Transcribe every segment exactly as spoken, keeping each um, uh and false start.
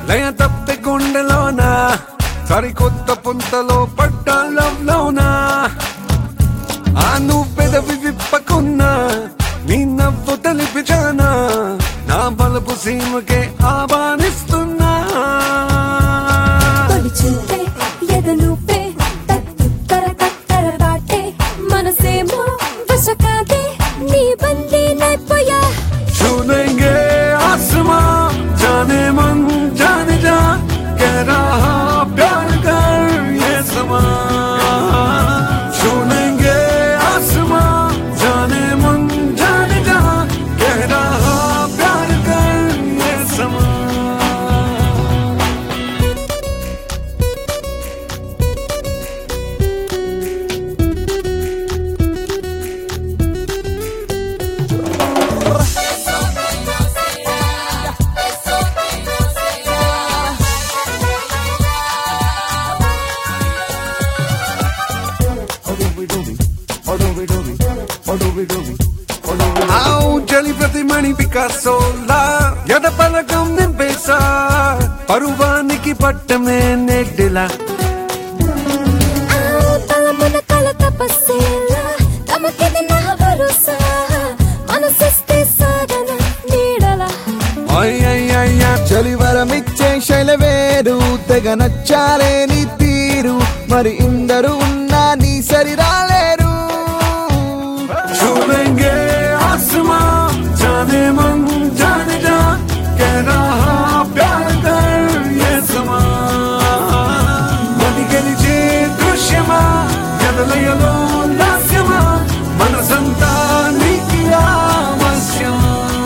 లయ తప్పే గుండెలోన సరికొత్త పుంతలో పడ్డా లవ్ లోనా ఆ నువ్వెదవి విప్పకున్నా నీ నవ్వు తెలిపిచానా నా బలపు సీమకే ఆహ్వానిస్తున్నా छूलेंगे आसमां जाने मन जाने जा कह रहा प्यार कर ये समा छूलेंगे आसमां जाने मन जाने जा कह रहा प्यार कर ये समा జలి ప్రతిమణి పికాసోలా ఎద పలకం నింపేసా పరువానికి పట్టమే నెడ్డిలా చలివరమిచ్చే శైలవేరు తెగ నచ్చాలే నీ తీరు మరి ఇందరు ఉన్నా నీ సరి రాలేరు छूलेंगे आसमां जाने मन जाने जा कह रहा प्यार कर ये समा मनी गलिचे दृश्यमा ఎదలయలో లాస్యమా మనసంతా నీకి ఆవశ్యం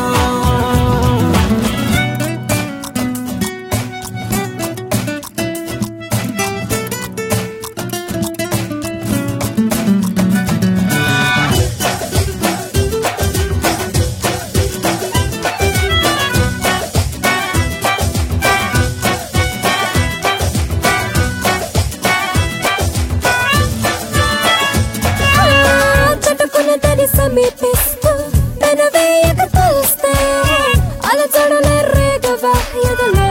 సమీపిస్తూ పెనవేయక తలుస్తే అలజడల రేగవా ఎదలో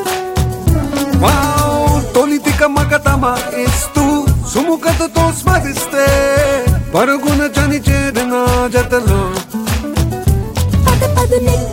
వావ్ తొలితిక మగతమ ఇస్తూ సుముఖతతో స్మరిస్తే పరుగున చని చేరిన జతలో పద పద